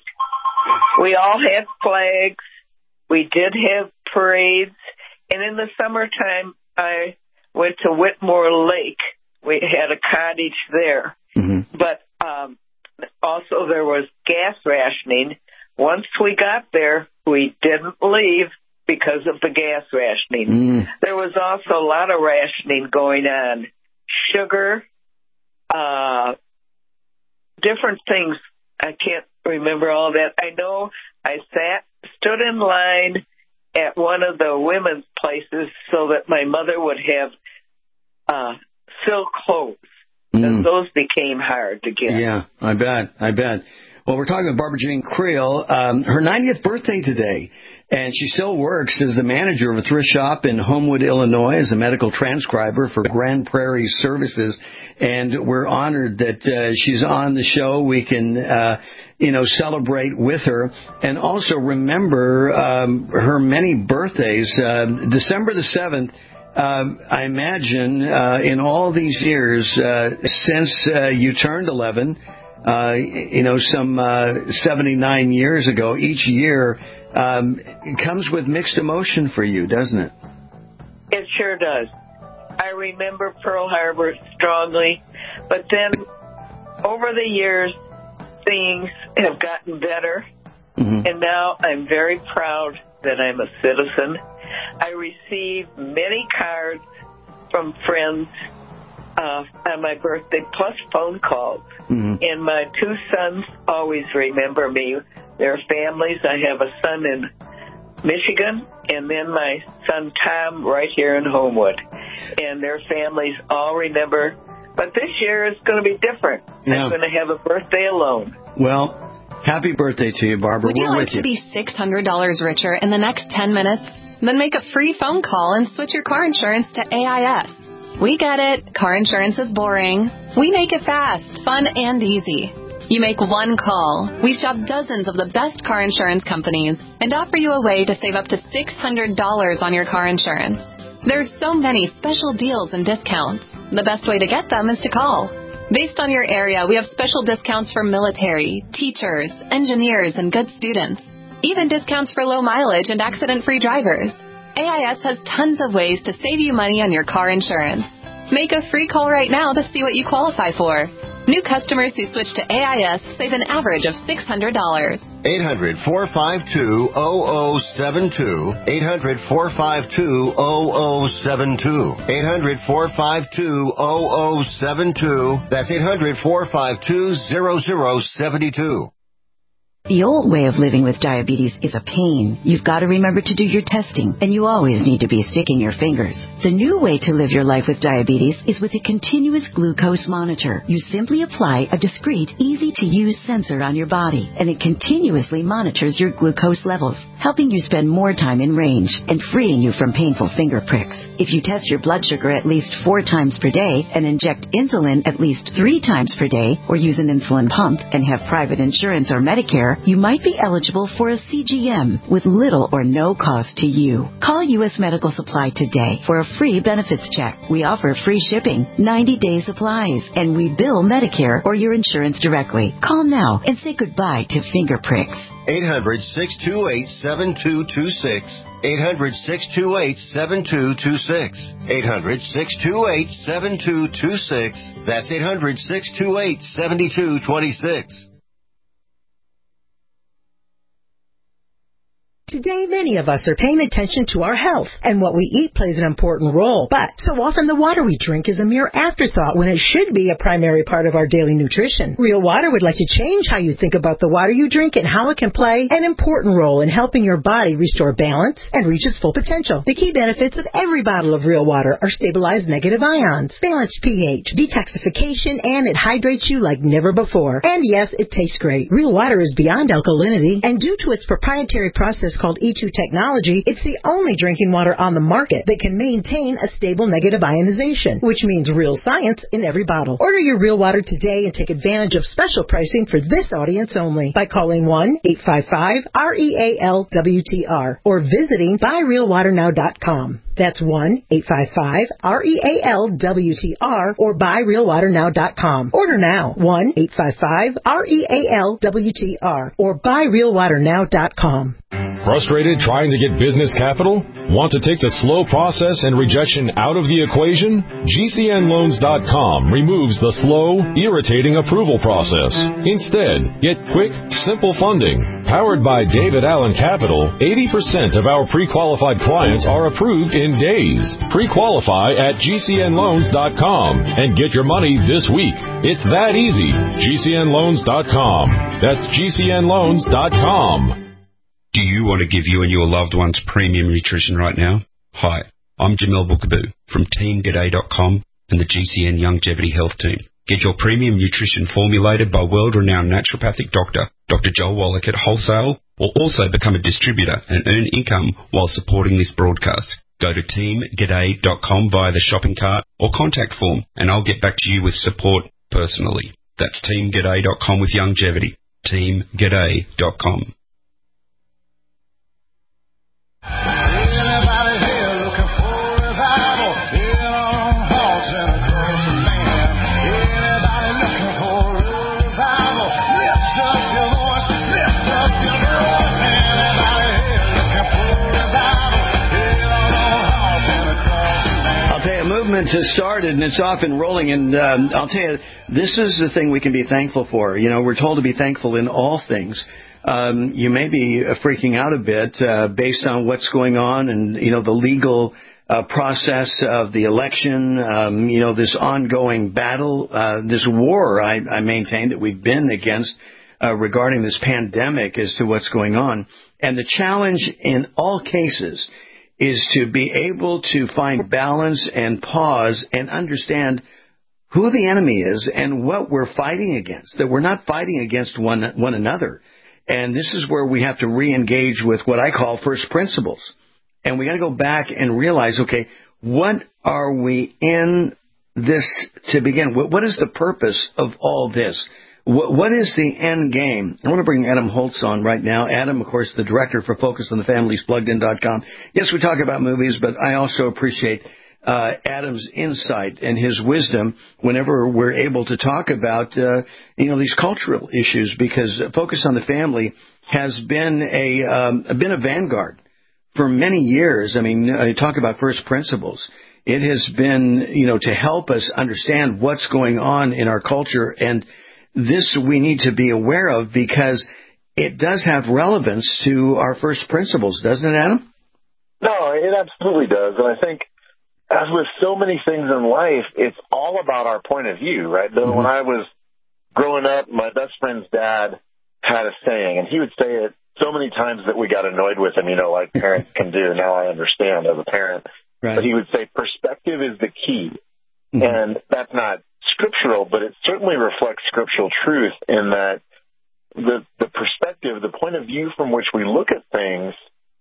We all had flags. We did have parades. And in the summertime, I went to Whitmore Lake. We had a cottage there. Mm-hmm. But um, also there was gas rationing. Once we got there, we didn't leave because of the gas rationing. Mm. There was also a lot of rationing going on. Sugar, uh, different things. I can't remember all that. I know I sat, stood in line at one of the women's places so that my mother would have uh, silk clothes. Mm. Those became hard to get. Yeah, I bet. I bet. Well, we're talking with Barbara Jean Creel. Um, her ninetieth birthday today, and she still works as the manager of a thrift shop in Homewood, Illinois, as a medical transcriber for Grand Prairie Services. And we're honored that uh, she's on the show. We can, uh, you know, celebrate with her and also remember um, her many birthdays. Uh, December the seventh. Uh, I imagine uh, in all these years uh, since uh, you turned eleven, uh, you know, some uh, seventy-nine years ago, each year um, it comes with mixed emotion for you, doesn't it? It sure does. I remember Pearl Harbor strongly, but then over the years, things have gotten better, mm-hmm. and now I'm very proud that I'm a citizen. I receive many cards from friends uh, on my birthday, plus phone calls. Mm-hmm. And my two sons always remember me. Their families. I have a son in Michigan, and then my son Tom right here in Homewood. And their families all remember. But this year is going to be different. Yeah. I'm going to have a birthday alone. Well, happy birthday to you, Barbara. Would you We're like with to you. be six hundred dollars richer in the next ten minutes? Then make a free phone call and switch your car insurance to A I S. We get it. Car insurance is boring. We make it fast, fun, and easy. You make one call. We shop dozens of the best car insurance companies and offer you a way to save up to six hundred dollars on your car insurance. There's so many special deals and discounts. The best way to get them is to call. Based on your area, we have special discounts for military, teachers, engineers, and good students. Even discounts for low mileage and accident-free drivers. A I S has tons of ways to save you money on your car insurance. Make a free call right now to see what you qualify for. New customers who switch to A I S save an average of six hundred dollars. eight hundred, four five two, zero zero seven two. eight hundred, four five two, zero zero seven two. eight hundred, four five two, zero zero seven two. That's eight hundred, four five two, zero zero seven two. The old way of living with diabetes is a pain. You've got to remember to do your testing, and you always need to be sticking your fingers. The new way to live your life with diabetes is with a continuous glucose monitor. You simply apply a discreet, easy-to-use sensor on your body, and it continuously monitors your glucose levels, helping you spend more time in range and freeing you from painful finger pricks. If you test your blood sugar at least four times per day and inject insulin at least three times per day, or use an insulin pump and have private insurance or Medicare, Or you might be eligible for a C G M with little or no cost to you. Call U S Medical Supply today for a free benefits check. We offer free shipping, ninety-day supplies, and we bill Medicare or your insurance directly. Call now and say goodbye to finger pricks. eight hundred, six two eight, seven two two six. eight hundred, six two eight, seven two two six. eight hundred, six two eight, seven two two six. That's eight hundred, six two eight, seven two two six. Today, many of us are paying attention to our health, and what we eat plays an important role. But so often the water we drink is a mere afterthought when it should be a primary part of our daily nutrition. Real Water would like to change how you think about the water you drink and how it can play an important role in helping your body restore balance and reach its full potential. The key benefits of every bottle of Real Water are stabilized negative ions, balanced pH, detoxification, and it hydrates you like never before. And yes, it tastes great. Real Water is beyond alkalinity, and due to its proprietary process called E two technology, it's the only drinking water on the market that can maintain a stable negative ionization, which means real science in every bottle. Order your Real Water today and take advantage of special pricing for this audience only by calling one eight five five R E A L W T R or visiting buy real water now dot com. That's one eight five five R E A L W T R or buy real water now dot com. Order now, one eight five five R E A L W T R or buy real water now dot com. Frustrated trying to get business capital? Want to take the slow process and rejection out of the equation? G C N loans dot com removes the slow, irritating approval process. Instead, get quick, simple funding. Powered by David Allen Capital, eighty percent of our pre-qualified clients are approved in days. Pre-qualify at G C N loans dot com and get your money this week. It's that easy. G C N loans dot com. That's G C N loans dot com. Do you want to give you and your loved ones premium nutrition right now? Hi, I'm Jamel Bookaboo from Team G'day dot com and the G C N Longevity Health Team. Get your premium nutrition formulated by world-renowned naturopathic doctor, Doctor Joel Wallach at Wholesale, or also become a distributor and earn income while supporting this broadcast. Go to Team G'day dot com via the shopping cart or contact form, and I'll get back to you with support personally. That's Team G'day dot com with Longevity. Team G'day dot com. Has started and it's off and rolling, and um, I'll tell you, this is the thing we can be thankful for. You know, we're told to be thankful in all things. Um, you may be freaking out a bit uh, based on what's going on and, you know, the legal uh, process of the election, um, you know, this ongoing battle, uh, this war, I, I maintain, that we've been against uh, regarding this pandemic as to what's going on. And the challenge in all cases is to be able to find balance and pause and understand who the enemy is and what we're fighting against, that we're not fighting against one one another. And this is where we have to re-engage with what I call first principles. And we got to go back and realize, okay, what are we in this to begin? What, what is the purpose of all this? What, what is the end game? I want to bring Adam Holtz on right now. Adam, of course, the director for Focus on the Families, plugged in dot com. Yes, we talk about movies, but I also appreciate uh, Adam's insight and his wisdom whenever we're able to talk about, uh, you know, these cultural issues, because Focus on the Family has been a um, been a vanguard for many years. I mean, I talk about first principles. It has been, you know, to help us understand what's going on in our culture, and this we need to be aware of because it does have relevance to our first principles, doesn't it, Adam? No, it absolutely does. And I think, as with so many things in life, it's all about our point of view, right? Mm-hmm. When I was growing up, my best friend's dad had a saying, and he would say it so many times that we got annoyed with him, you know, like parents can do. Now I understand as a parent. Right. But he would say, perspective is the key. Mm-hmm. And that's not scriptural, but it certainly reflects scriptural truth in that the the perspective, the point of view from which we look at things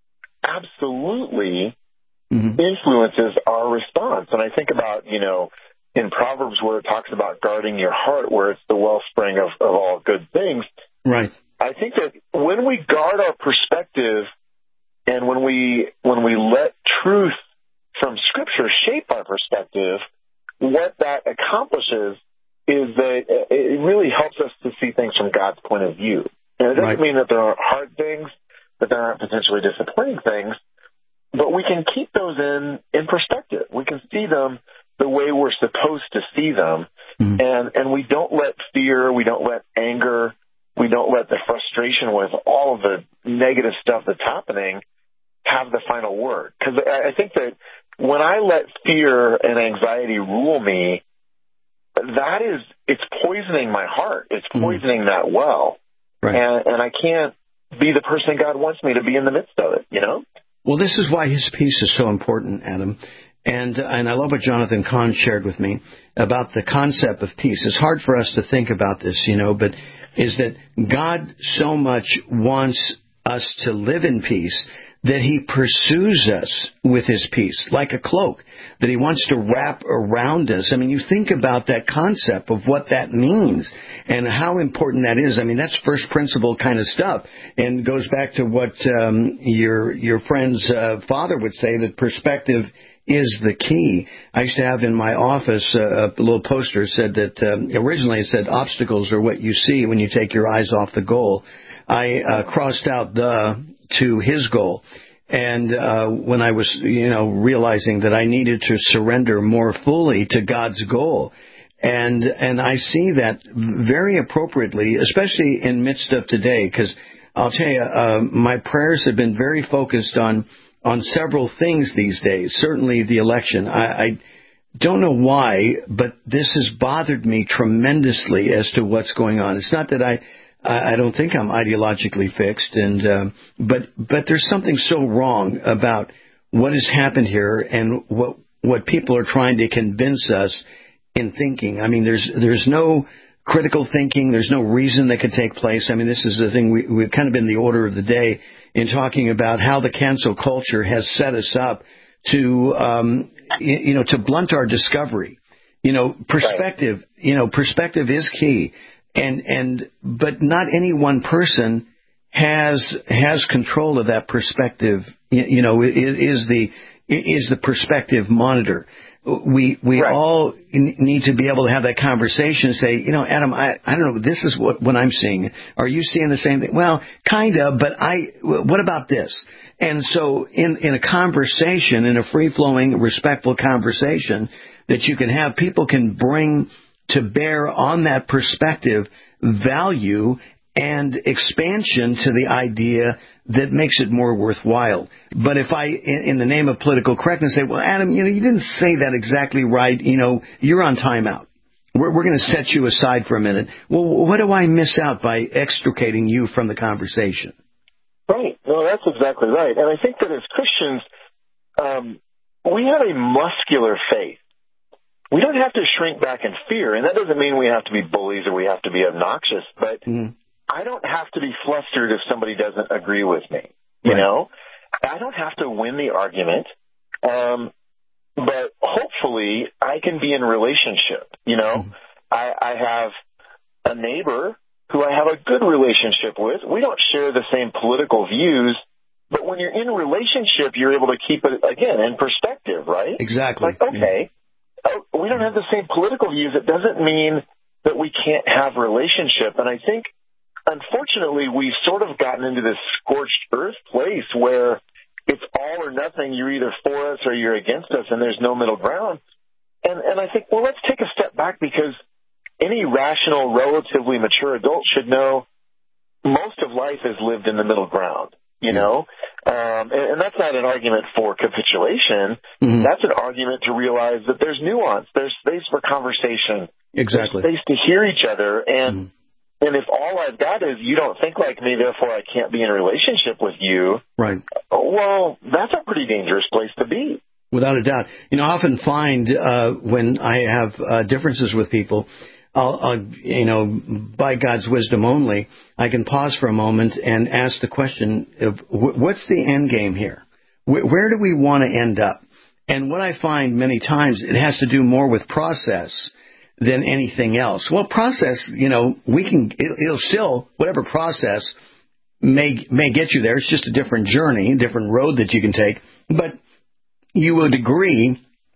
absolutely mm-hmm. influences our response. And I think about, you know, in Proverbs where it talks about guarding your heart, where it's the wellspring of, of all good things. Right. I think that when we guard our perspective and when we when we let truth from Scripture shape our perspective, what that accomplishes is that it really helps us to see things from God's point of view. And it doesn't right. mean that there aren't hard things, that there aren't potentially disappointing things, but we can keep those in, in perspective. We can see them the way we're supposed to see them, mm-hmm. and, and we don't let fear, we don't let anger, we don't let the frustration with all of the negative stuff that's happening have the final word. Because I think that when I let fear and anxiety rule me, that is, it's poisoning my heart. It's poisoning mm. that well. Right. And, and I can't be the person God wants me to be in the midst of it, you know? Well, this is why his peace is so important, Adam. And and I love what Jonathan Cahn shared with me about the concept of peace. It's hard for us to think about this, you know, but is that God so much wants us to live in peace that he pursues us with his peace, like a cloak, that he wants to wrap around us. I mean, you think about that concept of what that means and how important that is. I mean, that's first principle kind of stuff, and goes back to what um, your your friend's uh, father would say, that perspective is the key. I used to have in my office uh, a little poster said that um, originally it said obstacles are what you see when you take your eyes off the goal. I uh, crossed out the to his goal. And uh, when I was, you know, realizing that I needed to surrender more fully to God's goal. And and I see that very appropriately, especially in midst of today, because I'll tell you, uh, my prayers have been very focused on on several things these days, certainly the election. I, I don't know why, but this has bothered me tremendously as to what's going on. It's not that I... I don't think I'm ideologically fixed, and uh, but but there's something so wrong about what has happened here and what what people are trying to convince us in thinking. I mean, there's there's no critical thinking. There's no reason that could take place. I mean, this is the thing we, we've kind of been the order of the day in talking about how the cancel culture has set us up to um, you, you know to blunt our discovery. You know, perspective. You know, perspective is key. And, and, but not any one person has, has control of that perspective. You, you know, it, it is the, it is the perspective monitor. We, we right. all need to be able to have that conversation and say, you know, Adam, I, I don't know, this is what, what I'm seeing. Are you seeing the same thing? Well, kind of, but I, what about this? And so in, in a conversation, in a free-flowing, respectful conversation that you can have, people can bring to bear on that perspective value and expansion to the idea that makes it more worthwhile. But if I, in the name of political correctness, say, well, Adam, you know, you didn't say that exactly right. You know, you're on timeout. We're, we're going to set you aside for a minute. Well, what do I miss out by extricating you from the conversation? Right. No, that's exactly right. And I think that as Christians, um, we have a muscular faith. We don't have to shrink back in fear, and that doesn't mean we have to be bullies or we have to be obnoxious, but mm. I don't have to be flustered if somebody doesn't agree with me, you right. know? I don't have to win the argument, um, but hopefully I can be in relationship, you know? Mm. I, I have a neighbor who I have a good relationship with. We don't share the same political views, but when you're in a relationship, you're able to keep it, again, in perspective, right? Exactly. Like, okay. Mm. Oh, we don't have the same political views. It doesn't mean that we can't have relationship. And I think, unfortunately, we've sort of gotten into this scorched earth place where it's all or nothing. You're either for us or you're against us, and there's no middle ground. And, and I think, well, let's take a step back, because any rational, relatively mature adult should know most of life is lived in the middle ground. You know, um, and, and that's not an argument for capitulation. Mm-hmm. That's an argument to realize that there's nuance. There's space for conversation. Exactly. There's space to hear each other. And mm-hmm. and if all I've got is you don't think like me, therefore I can't be in a relationship with you. Right. Well, that's a pretty dangerous place to be. Without a doubt. You know, I often find uh, when I have uh, differences with people, I'll, I'll, you know, by God's wisdom only, I can pause for a moment and ask the question of what's the end game here? Where, where do we want to end up? And what I find many times, it has to do more with process than anything else. Well, process, you know, we can, it, it'll still, whatever process may may get you there. It's just a different journey, a different road that you can take. But you would agree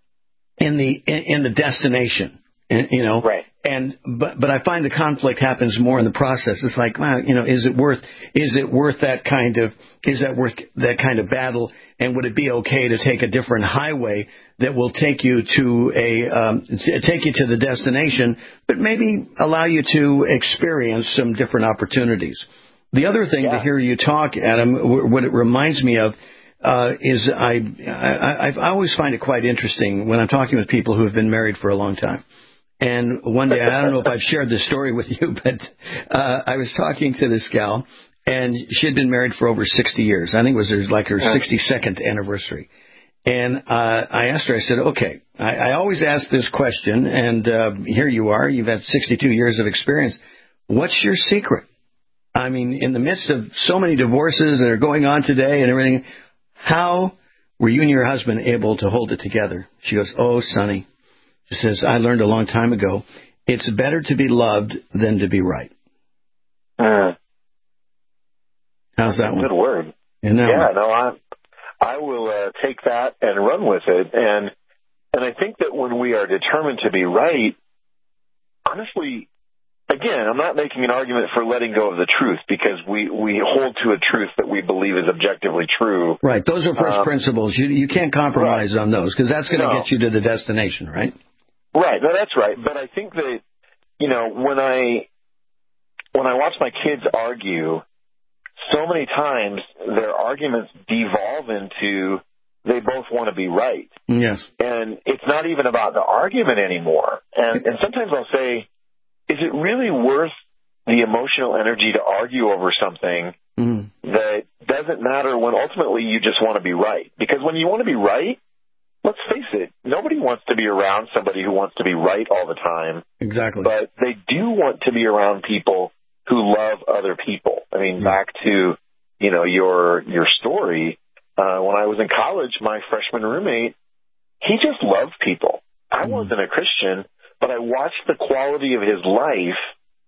in the in, in the destination, you know. Right. And but but I find the conflict happens more in the process. It's like, wow, you know, is it worth is it worth that kind of is that worth that kind of battle? And would it be okay to take a different highway that will take you to a um, take you to the destination, but maybe allow you to experience some different opportunities? The other thing yeah. to hear you talk, Adam, what it reminds me of uh, is I, I I always find it quite interesting when I'm talking with people who have been married for a long time. And one day, I don't know if I've shared this story with you, but uh, I was talking to this gal, and she had been married for over sixty years. I think it was her, like her sixty-second anniversary. And uh, I asked her, I said, okay, I, I always ask this question, and uh, here you are. You've had sixty-two years of experience. What's your secret? I mean, in the midst of so many divorces that are going on today and everything, how were you and your husband able to hold it together? She goes, oh, Sonny. She says, I learned a long time ago, it's better to be loved than to be right. Uh, How's that one? Good word. Isn't that yeah, one? no, I, I will uh, take that and run with it. And and I think that when we are determined to be right, honestly, again, I'm not making an argument for letting go of the truth because we, we hold to a truth that we believe is objectively true. Right. Those are first um, principles. You you can't compromise right. on those because that's going to no. get you to the destination, right? Right. No, that's right. But I think that, you know, when I when I watch my kids argue, so many times their arguments devolve into they both want to be right. Yes. And it's not even about the argument anymore. And, and sometimes I'll say, is it really worth the emotional energy to argue over something mm. that doesn't matter when ultimately you just want to be right? Because when you want to be right, let's face it, nobody wants to be around somebody who wants to be right all the time. Exactly. But they do want to be around people who love other people. I mean, yeah. back to, you know, your your story. Uh, when I was in college, my freshman roommate, he just loved people. I mm. wasn't a Christian, but I watched the quality of his life,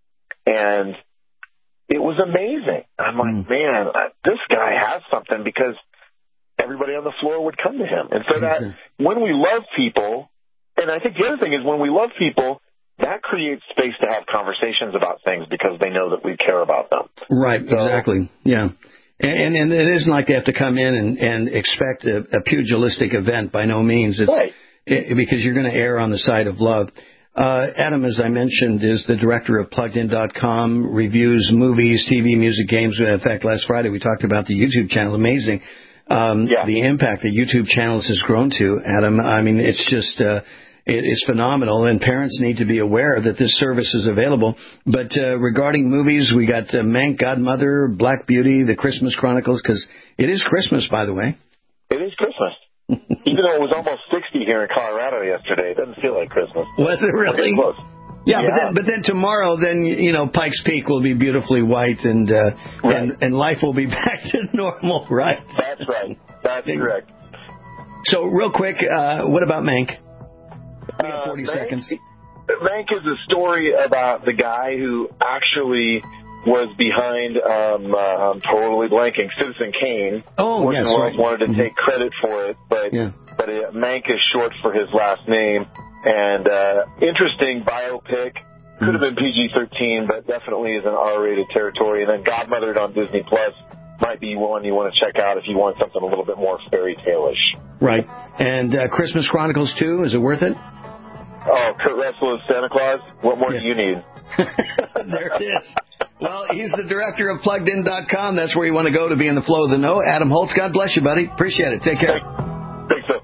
and it was amazing. I'm like, mm. man, this guy has something because everybody on the floor would come to him. And so that when we love people, and I think the other thing is when we love people, that creates space to have conversations about things because they know that we care about them. Right, so, exactly. Yeah. And, and it isn't like they have to come in and, and expect a, a pugilistic event by no means. It's, right. It, because you're going to err on the side of love. Uh, Adam, as I mentioned, is the director of plugged in dot com, reviews movies, T V, music, games. In fact, last Friday we talked about the YouTube channel. Amazing. Um, yeah. The impact that YouTube channels has grown to, Adam. I mean, it's just, uh, it is phenomenal, and parents need to be aware that this service is available. But uh, regarding movies, we got uh, Mank, Godmother, Black Beauty, The Christmas Chronicles, because it is Christmas, by the way. It is Christmas. Even though it was almost sixty here in Colorado yesterday, it doesn't feel like Christmas. Was it really? Close. Yeah, yeah, but then, but then tomorrow, then, you know, Pikes Peak will be beautifully white, and uh, right. and, and life will be back to normal, right? That's right. That's correct. So, real quick, uh, what about Mank? We have forty uh, Mank, seconds. Mank is a story about the guy who actually was behind, um, uh, I'm totally blanking, Citizen Kane. Oh, yes. Right. wanted to mm-hmm. take credit for it, but yeah. but it, Mank is short for his last name. And uh, interesting biopic. Could have been P G thirteen, but definitely is an R-rated territory. And then Godmothered on Disney Plus might be one you want to check out if you want something a little bit more fairy tale-ish. Right. And uh, Christmas Chronicles two, is it worth it? Oh, Kurt Russell as Santa Claus? What more yeah. do you need? There it is. Well, he's the director of plugged in dot com. That's where you want to go to be in the flow of the know. Adam Holtz, God bless you, buddy. Appreciate it. Take care. Thanks, Phil.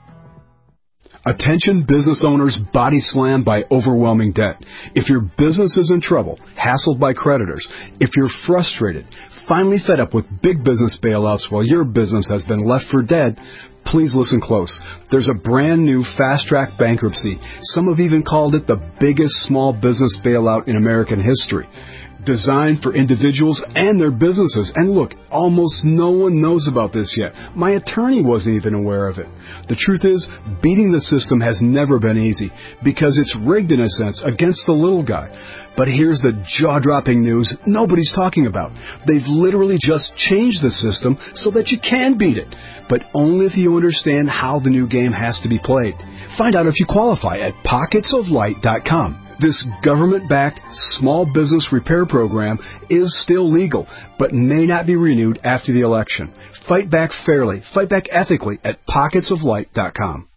Attention business owners body slammed by overwhelming debt. If your business is in trouble, hassled by creditors, if you're frustrated, finally fed up with big business bailouts while your business has been left for dead, please listen close. There's a brand new fast-track bankruptcy. Some have even called it the biggest small business bailout in American history. designed for individuals and their businesses. And look, almost no one knows about this yet. My attorney wasn't even aware of it. The truth is, beating the system has never been easy because it's rigged in a sense against the little guy. But here's the jaw-dropping news nobody's talking about. They've literally just changed the system so that you can beat it, but only if you understand how the new game has to be played. Find out if you qualify at pockets of light dot com. This government-backed small business repair program is still legal, but may not be renewed after the election. Fight back fairly, fight back ethically at pockets of light dot com.